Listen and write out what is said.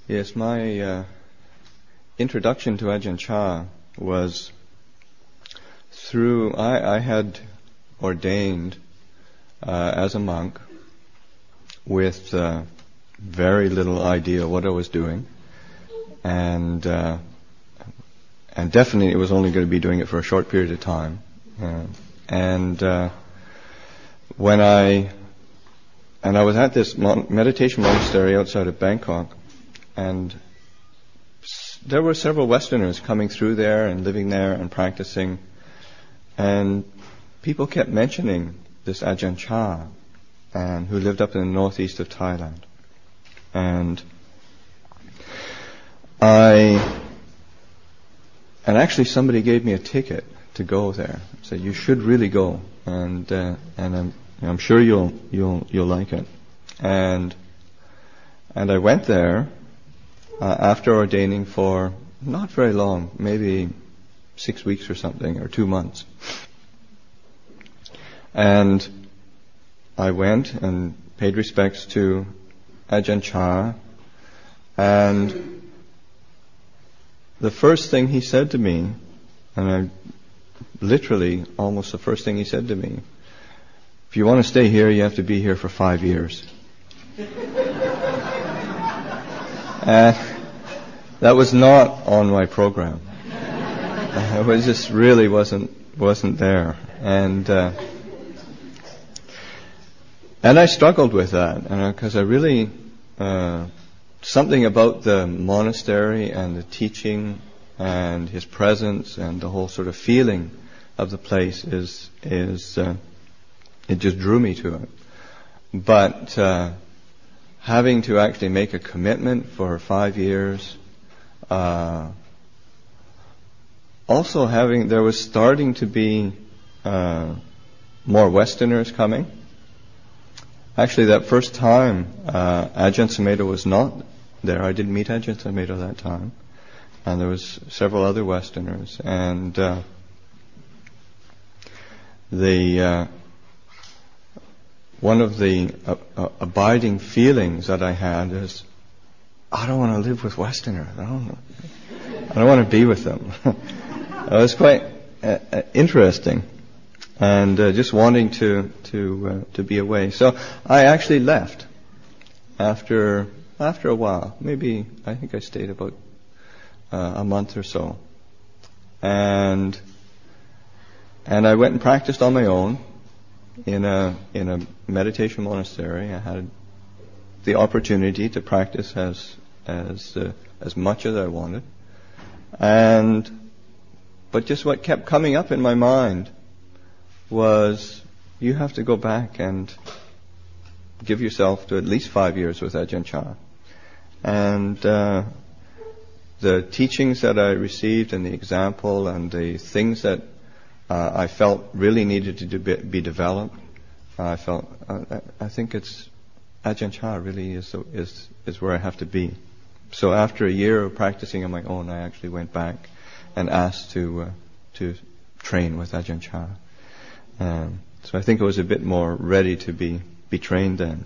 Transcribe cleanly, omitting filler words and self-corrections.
Yes, my introduction to Ajahn Chah was through, I had ordained as a monk with very little idea what I was doing, and definitely it was only going to be doing it for a short period of time. When I was at this meditation monastery outside of Bangkok, and there were several Westerners coming through there and living there and practicing, and people kept mentioning this Ajahn Chah, and who lived up in the northeast of Thailand. And actually somebody gave me a ticket to go there. Said you should really go, and I'm sure you'll like it. And I went there after ordaining for not very long, maybe 6 weeks or something, or 2 months. And I went and paid respects to Ajahn Chah, and the first thing he said to me, and literally almost the first thing he said to me, if you want to stay here, you have to be here for 5 years. That was not on my program. It just really wasn't there, and I struggled with that, because I really something about the monastery and the teaching and his presence and the whole sort of feeling of the place is it just drew me to it. But having to actually make a commitment for 5 years, also there was starting to be more Westerners coming. Actually, that first time, Ajahn Sumedho was not there. I didn't meet Ajahn Sumedho that time. And there was several other Westerners. And one of the abiding feelings that I had is, I don't want to live with Westerners. I don't want to be with them. It was quite interesting, and just wanting to be away. So I actually left after a while. Maybe I think I stayed about a month or so, and I went and practiced on my own in a meditation monastery. I had the opportunity to practice as much as I wanted, but just what kept coming up in my mind was, you have to go back and give yourself to at least 5 years with Ajahn Chah. And the teachings that I received and the example and the things that I felt really needed to be developed, I think it's Ajahn Chah really is where I have to be. So after a year of practicing on my own, I actually went back and asked to train with Ajahn Chah. So I think I was a bit more ready to be trained then.